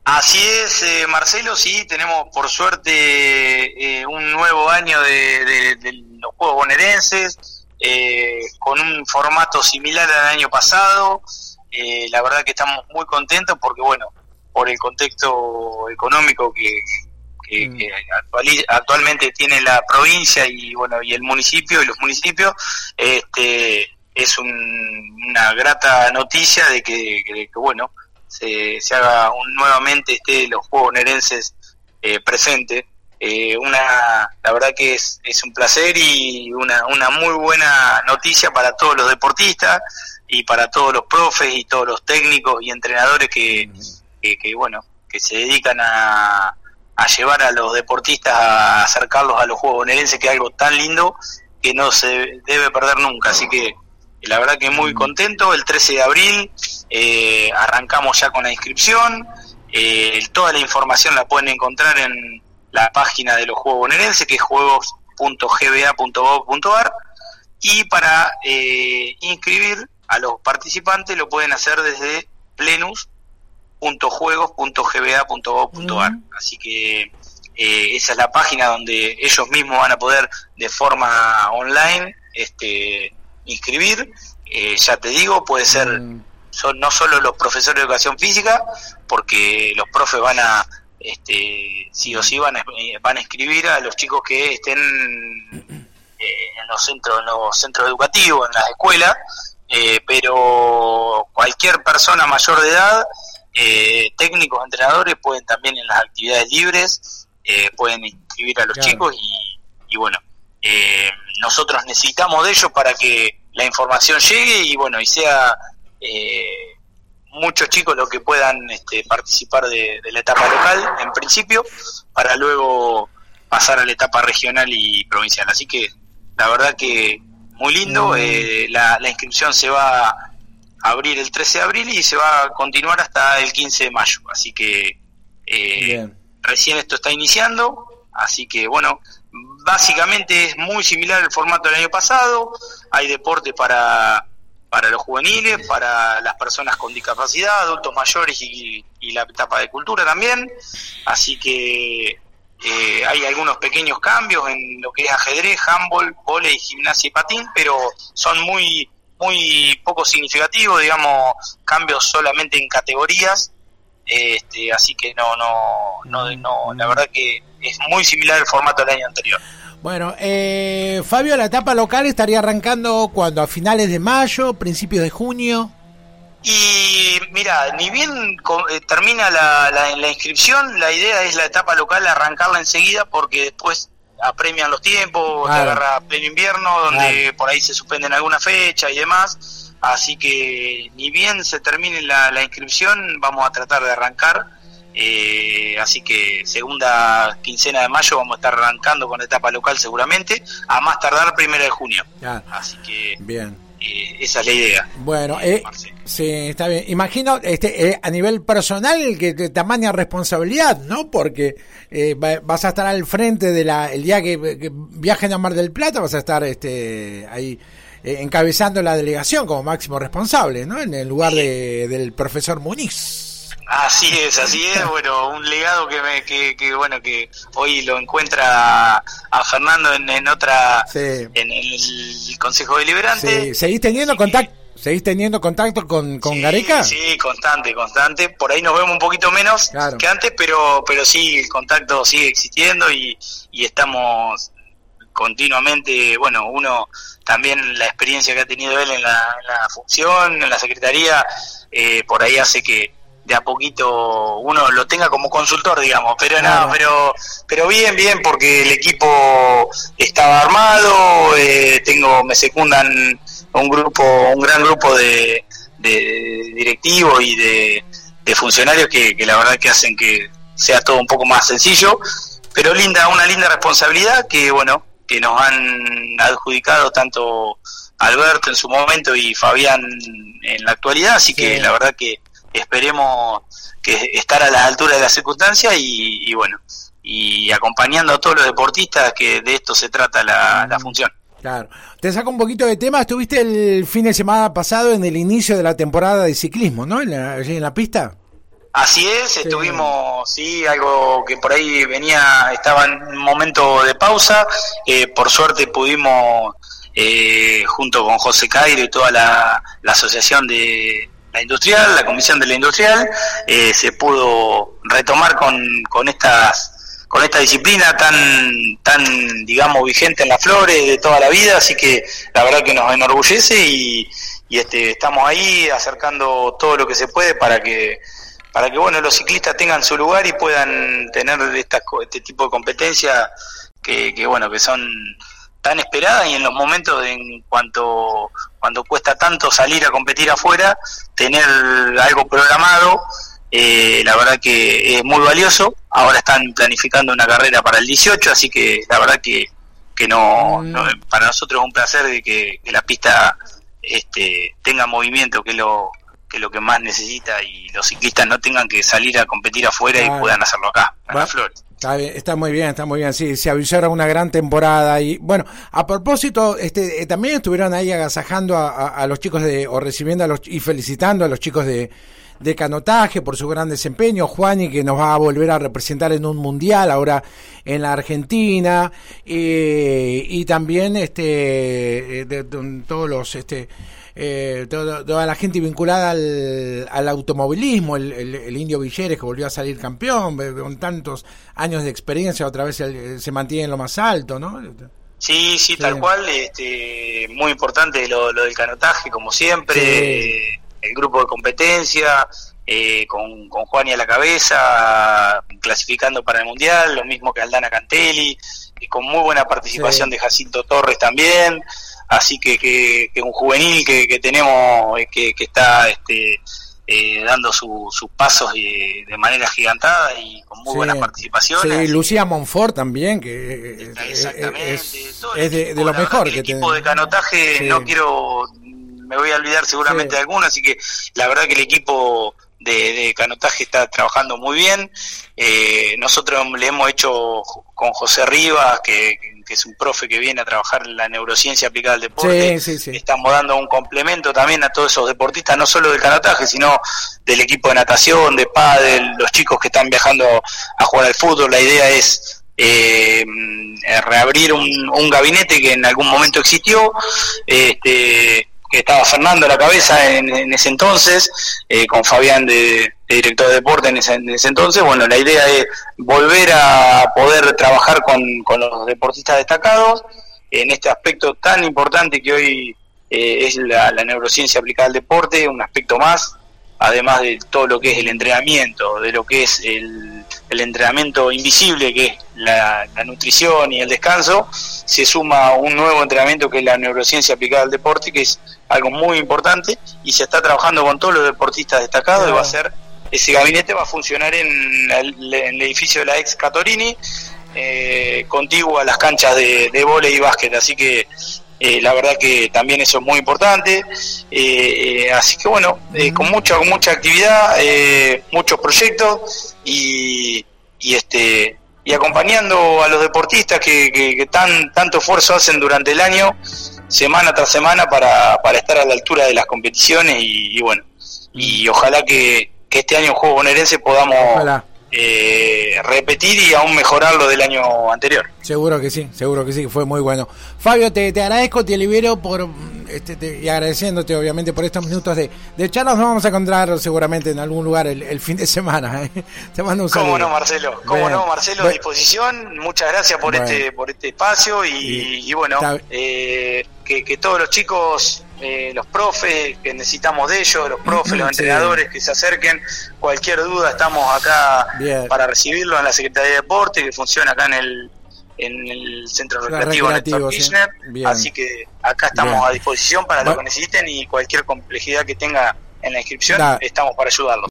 Así es, Marcelo, sí, tenemos por suerte un nuevo año de los Juegos Bonaerenses, con un formato similar al año pasado. La verdad que estamos muy contentos porque, bueno, por el contexto económico que actualmente tiene la provincia y, bueno, y el municipio y los municipios, es una grata noticia de que bueno, se haga nuevamente los Juegos Bonaerenses presentes. La verdad que es un placer y una muy buena noticia para todos los deportistas y para todos los profes y todos los técnicos y entrenadores que bueno, que se dedican a llevar a los deportistas, a acercarlos a los Juegos Bonaerenses, que es algo tan lindo que no se debe perder nunca. Así que la verdad que muy contento. El 13 de abril arrancamos ya con la inscripción. Toda la información la pueden encontrar en la página de los Juegos Bonaerenses, que es juegos.gba.gov.ar, y para inscribir a los participantes lo pueden hacer desde plenus.juegos.gba.gov.ar. Así que esa es la página donde ellos mismos van a poder de forma online inscribir. Ya te digo, puede ser no solo los profesores de educación física, porque los profes van a sí o sí van a inscribir a los chicos que estén en los centros educativos, en las escuelas, pero cualquier persona mayor de edad, técnicos, entrenadores, pueden también en las actividades libres, pueden inscribir a los chicos y bueno, nosotros necesitamos de ellos para que la información llegue y bueno, y sea muchos chicos los que puedan participar de la etapa local en principio, para luego pasar a la etapa regional y provincial. Así que la verdad que muy lindo. La inscripción se va a abrir el 13 de abril y se va a continuar hasta el 15 de mayo. Así que recién esto está iniciando, así que bueno, básicamente es muy similar al formato del año pasado. Hay deporte para los juveniles, para las personas con discapacidad, adultos mayores y la etapa de cultura también. Así que hay algunos pequeños cambios en lo que es ajedrez, handball, vóley, gimnasia y patín, pero son muy poco significativos, digamos, cambios solamente en categorías. Así que no, la verdad que es muy similar al formato del año anterior. Bueno, Fabio, la etapa local estaría arrancando cuando, a finales de mayo, principios de junio. Y mira, ni bien termina la inscripción, la idea es la etapa local arrancarla enseguida, porque después apremian los tiempos, te agarra pleno invierno, donde por ahí se suspenden alguna fecha y demás. Así que ni bien se termine la inscripción, vamos a tratar de arrancar. Así que segunda quincena de mayo vamos a estar arrancando con la etapa local seguramente, a más tardar 1 de junio. Así que bien. Esa es la idea. Bueno, sí, está bien. Imagino a nivel personal que tamaña responsabilidad, ¿no? Porque vas a estar al frente el día que viajen a Mar del Plata, vas a estar ahí encabezando la delegación como máximo responsable, ¿no? En el lugar del profesor Muniz. Así es. Bueno, un legado que bueno, que hoy lo encuentra a Fernando en el Consejo Deliberante. Sí. ¿Seguís teniendo contacto con Gareca? Sí, constante. Por ahí nos vemos un poquito menos que antes, pero sí, el contacto sigue existiendo y estamos continuamente. Bueno, uno también, la experiencia que ha tenido él en la función, en la secretaría, por ahí hace que de a poquito uno lo tenga como consultor, digamos, pero pero bien, porque el equipo estaba armado, me secundan un gran grupo de directivos y de funcionarios que la verdad que hacen que sea todo un poco más sencillo, pero una linda responsabilidad que bueno, que nos han adjudicado tanto Alberto en su momento y Fabián en la actualidad, así que la verdad que esperemos que estar a la altura de las circunstancias y bueno, y acompañando a todos los deportistas, que de esto se trata la función. Claro. Te saco un poquito de tema. Estuviste el fin de semana pasado en el inicio de la temporada de ciclismo, ¿no? Allí en la pista. Así es, Sí. estuvimos, sí, algo que por ahí estaba en un momento de pausa, por suerte pudimos, junto con José Cairo y toda la asociación de la industrial, la comisión de la industrial, se pudo retomar con esta disciplina tan digamos vigente en las flores de toda la vida, así que la verdad que nos enorgullece y estamos ahí acercando todo lo que se puede para que bueno, los ciclistas tengan su lugar y puedan tener este tipo de competencias que bueno, que son tan esperadas, y en los momentos cuando cuesta tanto salir a competir afuera, tener algo programado, la verdad que es muy valioso. Ahora están planificando una carrera para el 18, así que la verdad que no, para nosotros es un placer de que la pista tenga movimiento, que es lo que más necesita, y los ciclistas no tengan que salir a competir afuera y puedan hacerlo acá, en las flores. Está bien, está muy bien, sí, se avisora una gran temporada. Y bueno, a propósito, también estuvieron ahí agasajando a los chicos o recibiendo y felicitando a los chicos de canotaje por su gran desempeño. Juani, que nos va a volver a representar en un mundial ahora en la Argentina, y también todos los toda la gente vinculada al automovilismo, el Indio Villeres, que volvió a salir campeón con tantos años de experiencia, otra vez se mantiene en lo más alto, ¿no? Sí, tal cual, muy importante lo del canotaje, como siempre. Sí. El grupo de competencia, con Juani a la cabeza, clasificando para el Mundial, lo mismo que Aldana Cantelli, y con muy buena participación de Jacinto Torres también, así que un juvenil que tenemos, que está dando sus pasos de manera gigantada y con muy buenas participaciones. Sí, Lucía Monfort también, que exactamente, es de lo mejor que equipo de canotaje, me voy a olvidar seguramente de alguno, así que la verdad que el equipo de canotaje está trabajando muy bien. Nosotros le hemos hecho con José Rivas, que es un profe que viene a trabajar en la neurociencia aplicada al deporte. Estamos dando un complemento también a todos esos deportistas, no solo del canotaje, sino del equipo de natación, de pádel, los chicos que están viajando a jugar al fútbol. La idea es reabrir un gabinete que en algún momento existió, que estaba Fernando a la cabeza en ese entonces, con Fabián de director de deporte en ese entonces. Bueno, la idea es volver a poder trabajar con los deportistas destacados en este aspecto tan importante que hoy es la neurociencia aplicada al deporte, un aspecto más, además de todo lo que es el entrenamiento, de lo que es el entrenamiento invisible, que es la nutrición y el descanso. Se suma un nuevo entrenamiento que es la neurociencia aplicada al deporte, que es algo muy importante, y se está trabajando con todos los deportistas destacados. Y ese gabinete va a funcionar en el edificio de la ex Catorini, contiguo a las canchas de vóley y básquet, así que la verdad que también eso es muy importante. Así que bueno, con mucha actividad, muchos proyectos, y acompañando a los deportistas que tanto esfuerzo hacen durante el año, semana tras semana, para estar a la altura de las competiciones, y bueno, y ojalá que este año en Juegos Bonaerenses podamos repetir y aún mejorar lo del año anterior. Seguro que sí, fue muy bueno. Fabio, te agradezco, te libero y agradeciéndote obviamente por estos minutos de charla. Nos vamos a encontrar seguramente en algún lugar el fin de semana. Te mando un saludo. Cómo no, Marcelo, a disposición. Muchas gracias por este espacio, y bueno, que todos los chicos, los profes, que necesitamos de ellos, los profes, los entrenadores, que se acerquen. Cualquier duda, estamos acá para recibirlo en la Secretaría de Deporte, que funciona acá en el Centro Recreativo Néstor Kirchner. Así que acá estamos a disposición para lo que necesiten, y cualquier complejidad que tenga en la inscripción, estamos para ayudarlos.